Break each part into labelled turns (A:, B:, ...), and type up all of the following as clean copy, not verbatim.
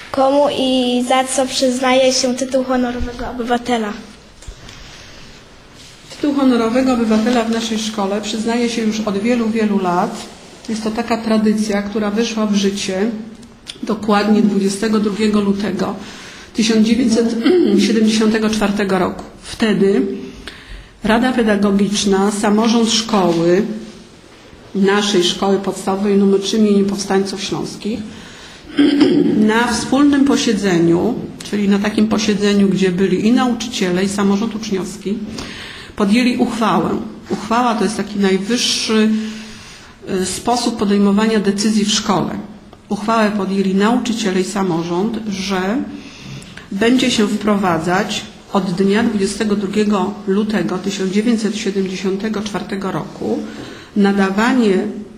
A: Komu i za co przyznaje się tytuł honorowego obywatela?
B: Tytuł honorowego obywatela w naszej szkole przyznaje się już od wielu, wielu lat. Jest to taka tradycja, która weszła w życie dokładnie 22 lutego 1974 roku. Wtedy Rada Pedagogiczna, samorząd szkoły, naszej szkoły podstawowej nr 3 im. Powstańców Śląskich, na wspólnym posiedzeniu, czyli na takim posiedzeniu, gdzie byli i nauczyciele, i samorząd uczniowski, podjęli uchwałę. Uchwała to jest taki najwyższy sposób podejmowania decyzji w szkole. Uchwałę podjęli nauczyciele i samorząd, że będzie się wprowadzać od dnia 22 lutego 1974 roku nadawanie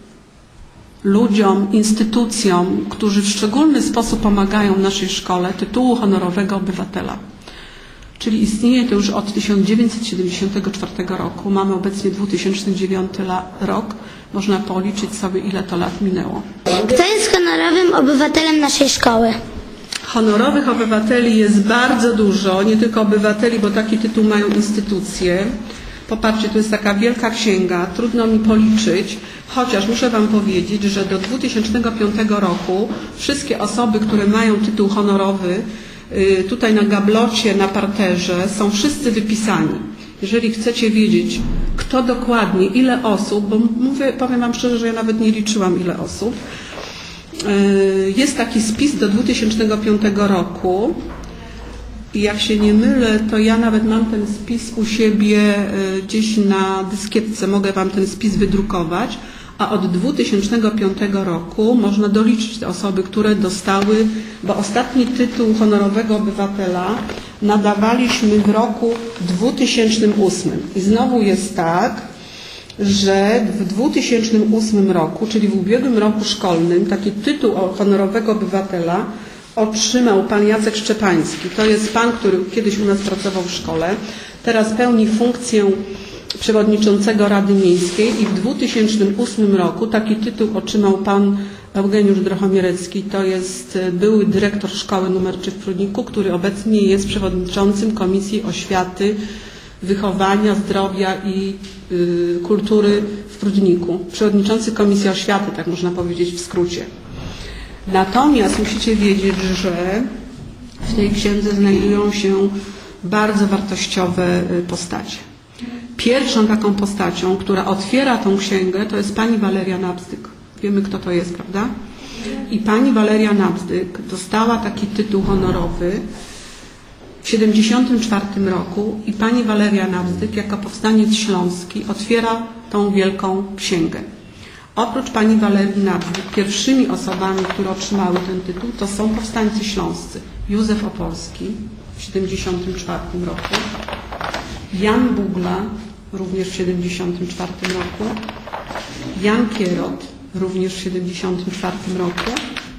B: ludziom, instytucjom, którzy w szczególny sposób pomagają naszej szkole, tytułu honorowego obywatela. Czyli istnieje to już od 1974 roku. Mamy obecnie 2009 rok. Można policzyć sobie, ile to lat minęło.
C: Kto jest honorowym obywatelem naszej szkoły?
B: Honorowych obywateli jest bardzo dużo, nie tylko obywateli, bo taki tytuł mają instytucje. Popatrzcie, to jest taka wielka księga, trudno mi policzyć, chociaż muszę Wam powiedzieć, że do 2005 roku wszystkie osoby, które mają tytuł honorowy, tutaj na gablocie, na parterze, są wszyscy wypisani. Jeżeli chcecie wiedzieć, kto dokładnie, ile osób, bo powiem Wam szczerze, że ja nawet nie liczyłam, ile osób, jest taki spis do 2005 roku i jak się nie mylę, to ja nawet mam ten spis u siebie gdzieś na dyskietce, mogę Wam ten spis wydrukować, a od 2005 roku można doliczyć te osoby, które dostały, bo ostatni tytuł honorowego obywatela nadawaliśmy w roku 2008. I znowu jest tak, że w 2008 roku, czyli w ubiegłym roku szkolnym, taki tytuł honorowego obywatela otrzymał pan Jacek Szczepański. To jest pan, który kiedyś u nas pracował w szkole, teraz pełni funkcję przewodniczącego Rady Miejskiej i w 2008 roku taki tytuł otrzymał pan Eugeniusz Drochomierecki. To jest były dyrektor szkoły nr 3 w Prudniku, który obecnie jest przewodniczącym Komisji Oświaty, Wychowania, Zdrowia i Kultury w Prudniku. Przewodniczący Komisji Oświaty, tak można powiedzieć w skrócie. Natomiast musicie wiedzieć, że w tej księdze znajdują się bardzo wartościowe postacie. Pierwszą taką postacią, która otwiera tą księgę, to jest pani Waleria Nabzdyk. Wiemy, kto to jest, prawda? I pani Waleria Nabzdyk dostała taki tytuł honorowy w 1974 roku i pani Waleria Nabzdyk jako powstaniec śląski otwiera tą wielką księgę. Oprócz pani Walerii Nabzdyk pierwszymi osobami, które otrzymały ten tytuł, to są powstańcy śląscy. Józef Opolski w 1974 roku, Jan Bugla również w 1974 roku, Jan Kierot również w 1974 roku,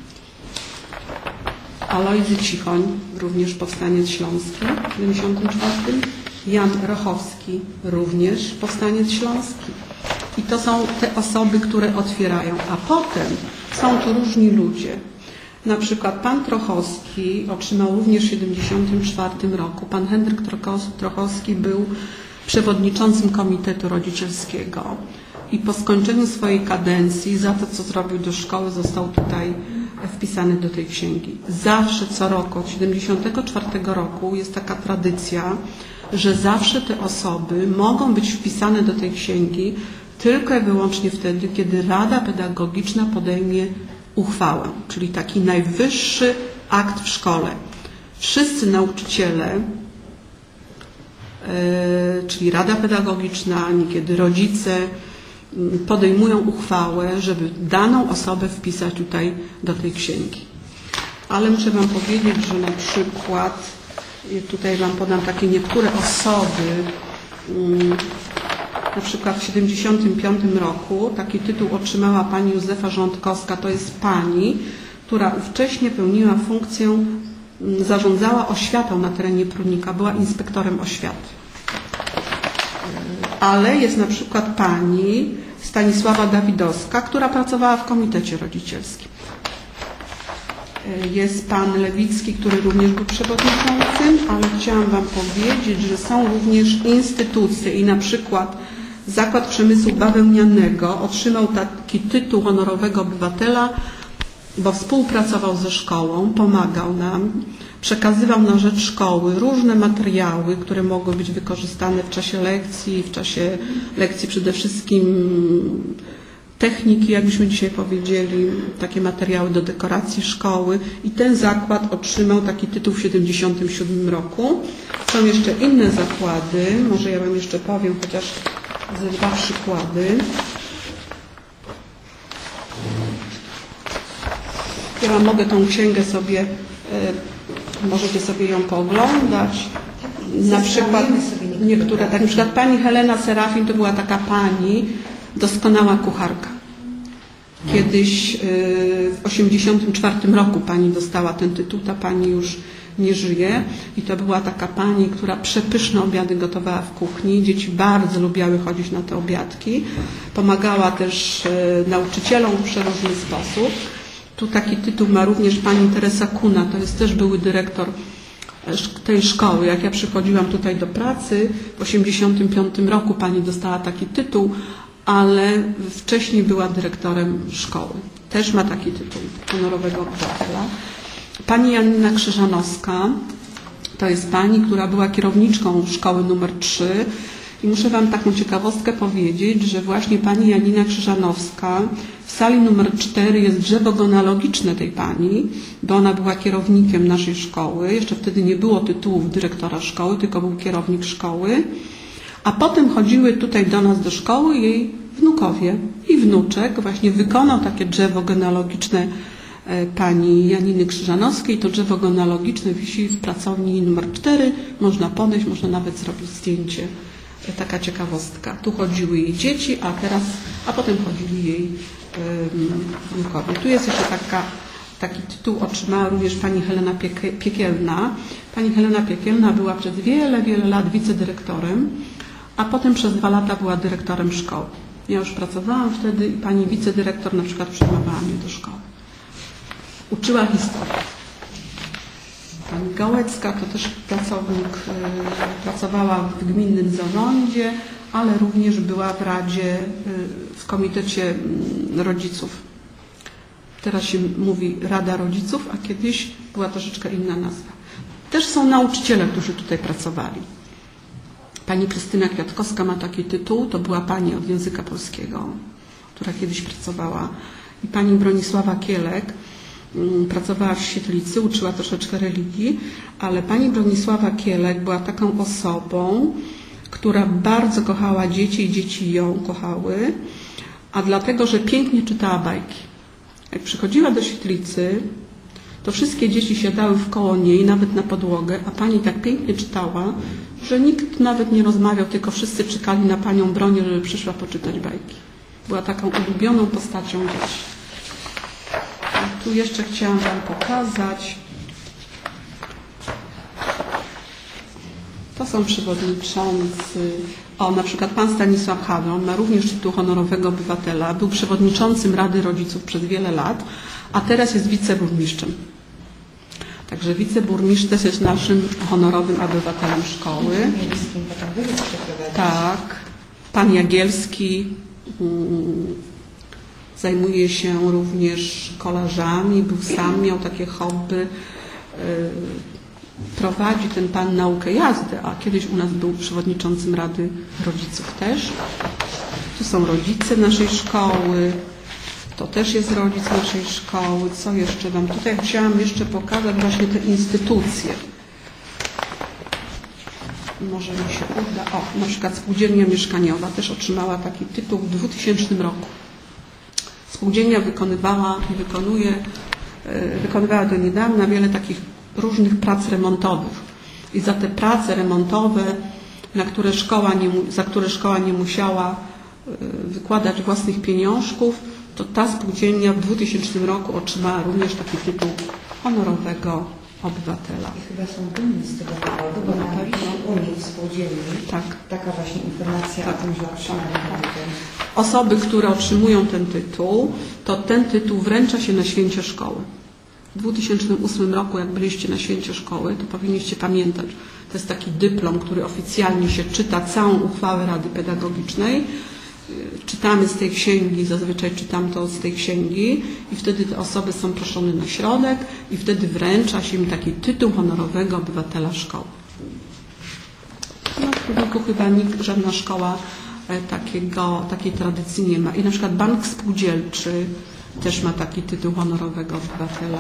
B: Alojzy Cichoń, również powstaniec śląski w 1974, Jan Rochowski, również powstaniec śląski. I to są te osoby, które otwierają. A potem są tu różni ludzie. Na przykład pan Trochowski otrzymał również w 1974 roku. Pan Henryk Trochowski był przewodniczącym Komitetu Rodzicielskiego i po skończeniu swojej kadencji za to, co zrobił do szkoły, został tutaj wpisany do tej księgi. Zawsze, co roku, od 1974 roku jest taka tradycja, że zawsze te osoby mogą być wpisane do tej księgi tylko i wyłącznie wtedy, kiedy Rada Pedagogiczna podejmie uchwałę, czyli taki najwyższy akt w szkole. Wszyscy nauczyciele, czyli Rada Pedagogiczna, niekiedy rodzice podejmują uchwałę, żeby daną osobę wpisać tutaj do tej księgi. Ale muszę Wam powiedzieć, że na przykład, tutaj Wam podam takie niektóre osoby, na przykład w 1975 roku taki tytuł otrzymała pani Józefa Rządkowska. To jest pani, która wcześniej pełniła funkcję, zarządzała oświatą na terenie Prudnika, była inspektorem oświaty. Ale jest na przykład pani Stanisława Dawidowska, która pracowała w Komitecie Rodzicielskim. Jest pan Lewicki, który również był przewodniczącym, ale chciałam wam powiedzieć, że są również instytucje i na przykład Zakład Przemysłu Bawełnianego otrzymał taki tytuł honorowego obywatela, bo współpracował ze szkołą, pomagał nam, przekazywał na rzecz szkoły różne materiały, które mogły być wykorzystane w czasie lekcji przede wszystkim techniki, jakbyśmy dzisiaj powiedzieli, takie materiały do dekoracji szkoły i ten zakład otrzymał taki tytuł w 1977 roku. Są jeszcze inne zakłady, może ja wam jeszcze powiem chociaż ze 2 przykłady. Ja wam mogę tą księgę sobie, możecie sobie ją pooglądać. Na przykład niektóre, tak na przykład pani Helena Serafin to była taka pani, doskonała kucharka. Kiedyś w 1984 roku pani dostała ten tytuł, ta pani już nie żyje i to była taka pani, która przepyszne obiady gotowała w kuchni. Dzieci bardzo lubiały chodzić na te obiadki. Pomagała też nauczycielom w przeróżny sposób. Tu taki tytuł ma również pani Teresa Kuna, to jest też były dyrektor tej szkoły. Jak ja przychodziłam tutaj do pracy, w 1985 roku pani dostała taki tytuł, ale wcześniej była dyrektorem szkoły. Też ma taki tytuł honorowego obywatela. Pani Janina Krzyżanowska, to jest pani, która była kierowniczką szkoły numer 3 i muszę wam taką ciekawostkę powiedzieć, że właśnie pani Janina Krzyżanowska w sali numer 4 jest drzewo genealogiczne tej pani, bo ona była kierownikiem naszej szkoły. Jeszcze wtedy nie było tytułów dyrektora szkoły, tylko był kierownik szkoły. A potem chodziły tutaj do nas do szkoły jej wnukowie i wnuczek właśnie wykonał takie drzewo genealogiczne pani Janiny Krzyżanowskiej. To drzewo genealogiczne wisi w pracowni numer 4. Można podejść, można nawet zrobić zdjęcie. Taka ciekawostka. Tu chodziły jej dzieci, a potem chodzili jej wnukowie. Tu jest jeszcze taki tytuł otrzymała również pani Helena Piekielna. Pani Helena Piekielna była przez wiele, wiele lat wicedyrektorem, a potem przez 2 lata była dyrektorem szkoły. Ja już pracowałam wtedy i pani wicedyrektor na przykład przyjmowała mnie do szkoły. Uczyła historii. Pani Gałecka to też pracownik, pracowała w gminnym zarządzie, ale również była w Radzie, w komitecie rodziców. Teraz się mówi Rada Rodziców, a kiedyś była troszeczkę inna nazwa. Też są nauczyciele, którzy tutaj pracowali. Pani Krystyna Kwiatkowska ma taki tytuł, to była pani od języka polskiego, która kiedyś pracowała. I pani Bronisława Kielek pracowała w Świetlicy, uczyła troszeczkę religii, ale pani Bronisława Kielek była taką osobą, która bardzo kochała dzieci i dzieci ją kochały, a dlatego, że pięknie czytała bajki. Jak przychodziła do Świetlicy, to wszystkie dzieci siadały wkoło niej, nawet na podłogę, a pani tak pięknie czytała, że nikt nawet nie rozmawiał, tylko wszyscy czekali na panią Bronię, żeby przyszła poczytać bajki. Była taką ulubioną postacią dzieci. I tu jeszcze chciałam wam pokazać. To są przewodniczący. Na przykład pan Stanisław Hadron ma również tytuł honorowego obywatela. Był przewodniczącym Rady Rodziców przez wiele lat, a teraz jest wiceburmistrzem. Także wiceburmistrz też jest naszym honorowym obywatelem szkoły. Tak. Pan Jagielski zajmuje się również kolarzami, był sam, miał takie hobby. Prowadzi ten pan naukę jazdy, a kiedyś u nas był przewodniczącym Rady Rodziców też. Tu są rodzice naszej szkoły. To też jest rodzic naszej szkoły. Co jeszcze wam tutaj chciałam jeszcze pokazać właśnie te instytucje. Może mi się uda. Na przykład Spółdzielnia Mieszkaniowa też otrzymała taki tytuł w 2000 roku. Spółdzielnia wykonywała do niedawna wiele takich różnych prac remontowych. I za te prace remontowe, za które szkoła nie musiała wykładać własnych pieniążków, to ta spółdzielnia w 2000 roku otrzymała również taki tytuł honorowego obywatela.
D: I chyba są dumni z tego powodu, bo na Unii Spółdzielni taka właśnie informacja o tym, że otrzymali tytuł.
B: Osoby, które otrzymują ten tytuł, to ten tytuł wręcza się na święcie szkoły. W 2008 roku, jak byliście na święcie szkoły, to powinniście pamiętać, to jest taki dyplom, który oficjalnie się czyta całą uchwałę Rady Pedagogicznej. Czytamy z tej księgi, zazwyczaj czytam to z tej księgi i wtedy te osoby są proszone na środek i wtedy wręcza się im taki tytuł honorowego obywatela szkoły. No, w Prudniku chyba żadna szkoła takiej tradycji nie ma. I na przykład Bank Spółdzielczy też ma taki tytuł honorowego obywatela.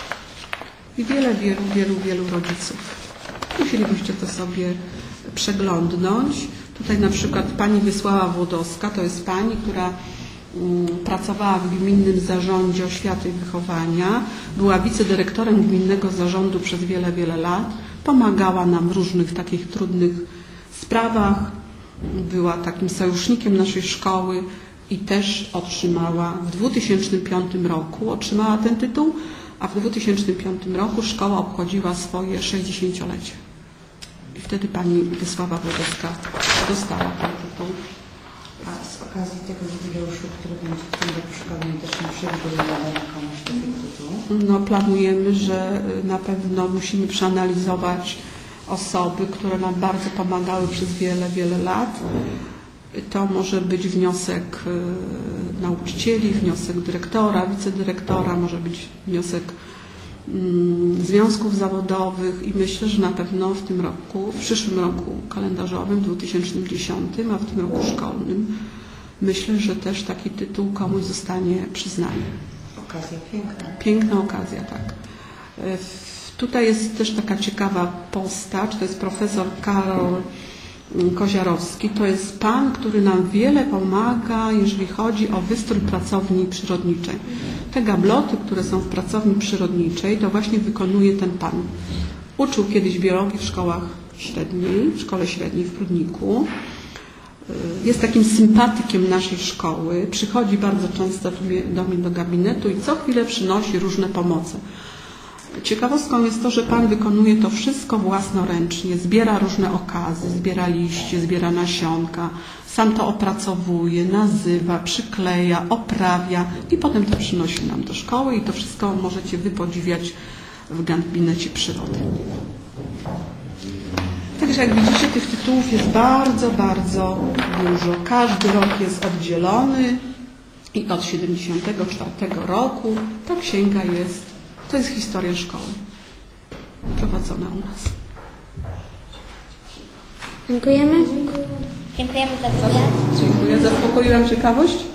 B: I wielu rodziców. Musielibyście to sobie przeglądnąć. Tutaj na przykład pani Wiesława Włodowska, to jest pani, która pracowała w Gminnym Zarządzie Oświaty i Wychowania, była wicedyrektorem Gminnego Zarządu przez wiele lat, pomagała nam w różnych takich trudnych sprawach, była takim sojusznikiem naszej szkoły i też otrzymała w 2005 roku ten tytuł, a w 2005 roku szkoła obchodziła swoje 60-lecie. I wtedy pani Wiesława Włodowska dostała ten tytuł.
D: A z okazji tego jubileuszu, który będzie w tym roku szkolnym, też nie przewidujemy komuś takiego tytułu?
B: No, planujemy, że na pewno musimy przeanalizować osoby, które nam bardzo pomagały przez wiele lat. To może być wniosek nauczycieli, wniosek dyrektora, wicedyrektora, może być wniosek związków zawodowych i myślę, że na pewno w przyszłym roku kalendarzowym, 2010, a w tym roku szkolnym, myślę, że też taki tytuł komuś zostanie przyznany.
D: Okazja piękna.
B: Piękna okazja, tak. Tutaj jest też taka ciekawa postać, to jest profesor Karol Koziarowski. To jest pan, który nam wiele pomaga, jeżeli chodzi o wystrój pracowni przyrodniczej. Te gabloty, które są w pracowni przyrodniczej, to właśnie wykonuje ten pan. Uczył kiedyś biologii w szkole średniej w Prudniku. Jest takim sympatykiem naszej szkoły. Przychodzi bardzo często do mnie do gabinetu i co chwilę przynosi różne pomoce. Ciekawostką jest to, że pan wykonuje to wszystko własnoręcznie, zbiera różne okazy, zbiera liście, zbiera nasionka, sam to opracowuje, nazywa, przykleja, oprawia i potem to przynosi nam do szkoły i to wszystko możecie wy podziwiać w gabinecie przyrody. Także jak widzicie, tych tytułów jest bardzo dużo. Każdy rok jest oddzielony i od 1974 roku ta księga to jest historia szkoły prowadzona u nas.
C: Dziękujemy.
A: Dziękujemy za wywiad.
B: Dziękuję. Zaspokoiłam ciekawość?